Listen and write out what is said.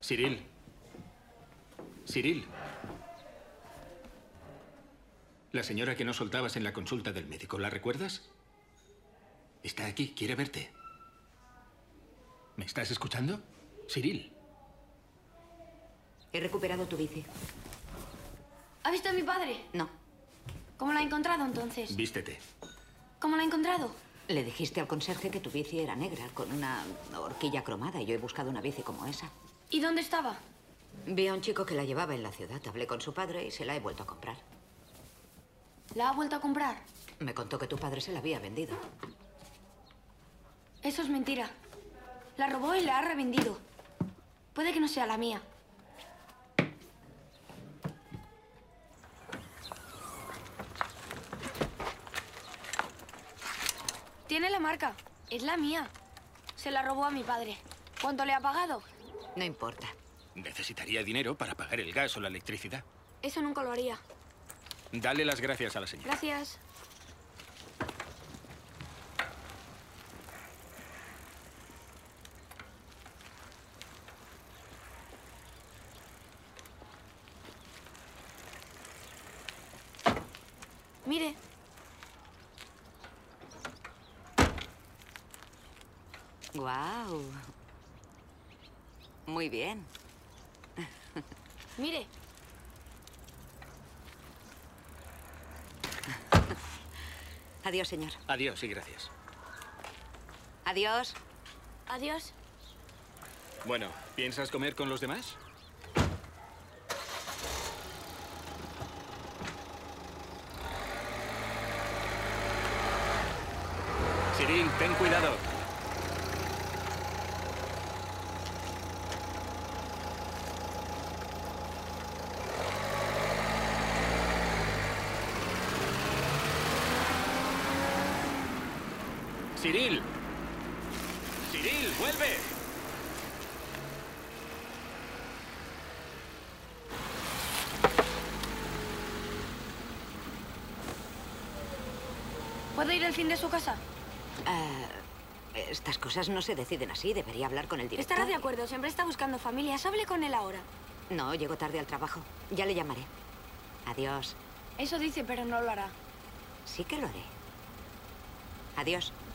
Cyril. Cyril. La señora que no soltabas en la consulta del médico, ¿la recuerdas? Está aquí, quiere verte. ¿Me estás escuchando? Cyril. He recuperado tu bici. ¿Ha visto a mi padre? No. ¿Cómo la ha encontrado entonces? Vístete. ¿Cómo la ha encontrado? Le dijiste al conserje que tu bici era negra, con una horquilla cromada, y yo he buscado una bici como esa. ¿Y dónde estaba? Vi a un chico que la llevaba en la ciudad. Hablé con su padre y se la he vuelto a comprar. ¿La ha vuelto a comprar? Me contó que tu padre se la había vendido. Eso es mentira. La robó y la ha revendido. Puede que no sea la mía. Tiene la marca. Es la mía. Se la robó a mi padre. ¿Cuánto le ha pagado? No importa. Necesitaría dinero para pagar el gas o la electricidad. Eso nunca lo haría. Dale las gracias a la señora. Gracias. Mire. Guau. Muy bien. Mire. Adiós, señor. Adiós y gracias. Adiós. Adiós. Bueno, ¿piensas comer con los demás? Cyril, ten cuidado. Cyril. Cyril, vuelve. ¿Puedo ir al fin de su casa? Estas cosas no se deciden así. Debería hablar con el director. Estará de acuerdo. Siempre está buscando familias. Hable con él ahora. No, llego tarde al trabajo. Ya le llamaré. Adiós. Eso dice, pero no lo hará. Sí que lo haré. Adiós.